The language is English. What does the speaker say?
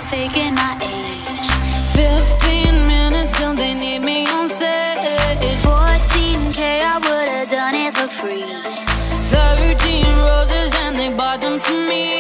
faking my age. 15 minutes till they need me on stage. 14K, I would've done it for free. 13 roses and they bought them for me.